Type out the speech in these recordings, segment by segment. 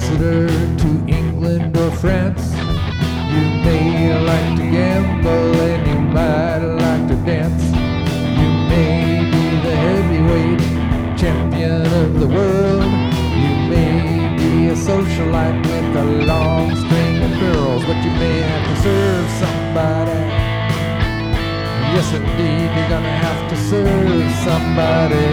ambassador to England or France. You may like to gamble and you might like to dance. You may be the heavyweight champion of the world. You may be a socialite with a long string of girls, but you may have to serve somebody. Yes, indeed, you're gonna have to serve somebody.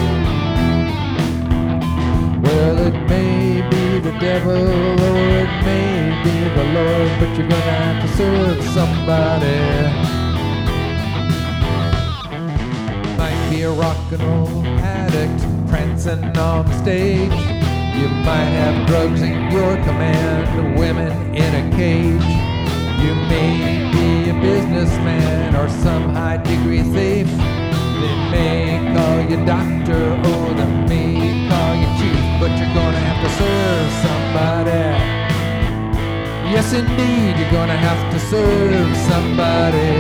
Well, it may be the devil or it may be the Lord, but you're gonna have to serve somebody. Might be a rock and roll addict prancing on the stage. You might have drugs in your command, women in a cage. You may be a businessman or some high-degree thief. They may call you doctor or they may call you chief, but you're gonna have to serve somebody. Yes, indeed, you're gonna have to serve somebody.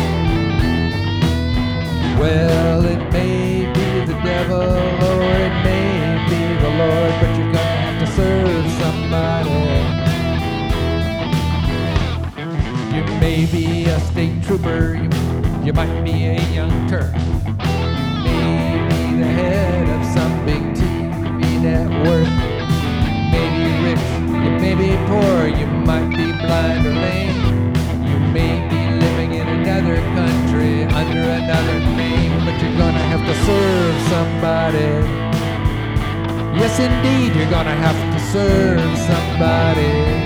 Well, it may be the devil or it may be the Lord, but you're gonna have to serve somebody. You may be a state trooper, you might be a young Turk. You may be the head of some big TV network. You may be rich, you may be poor, you might be blind or lame. You may be living in another country under another name, but you're gonna have to serve somebody. Yes, indeed, you're gonna have to serve somebody.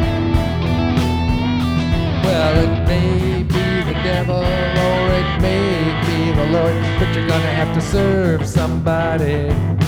Well, it may be the devil or it may be the Lord, but you're gonna have to serve somebody.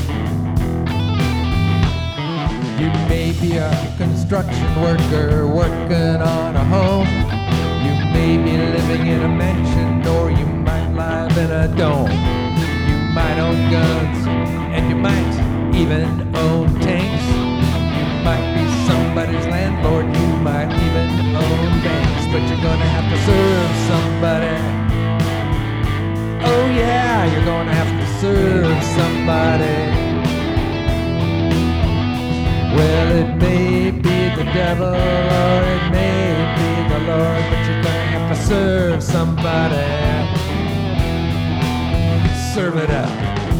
You may be a construction worker working on a home. You may be living in a mansion or you might live in a dome. You might own guns and you might even own tanks. You might be somebody's landlord, you might even own banks, but you're gonna have to serve somebody. Oh yeah, you're gonna have to serve somebody. Well, it may be the devil or it may be the Lord, but you're gonna have to serve somebody. Serve it up.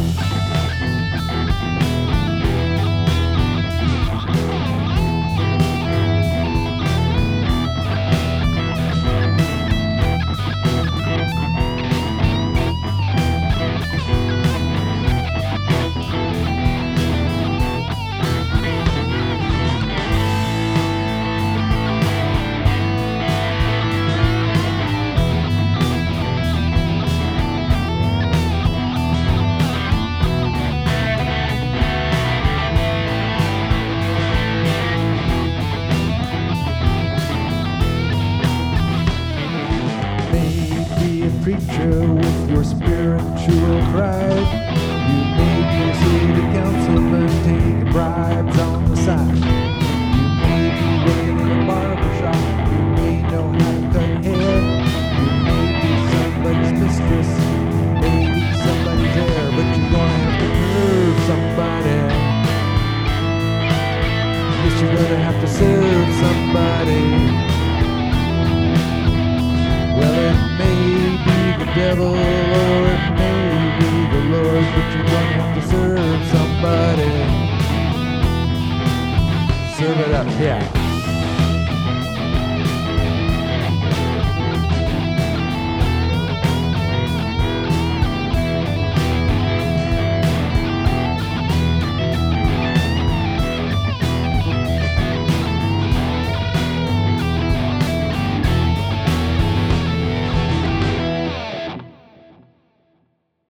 Preacher with your spiritual pride. You may be a city councilman taking bribes on the side. You may be working in a barber shop. You may know how to cut hair. You may be somebody's mistress, maybe somebody's heir, but you're gonna have to serve somebody. Yes, you're gonna have to serve somebody. Well, it may be the devil or it may be the Lord, but you're gonna have to serve somebody. Serve it up, yeah.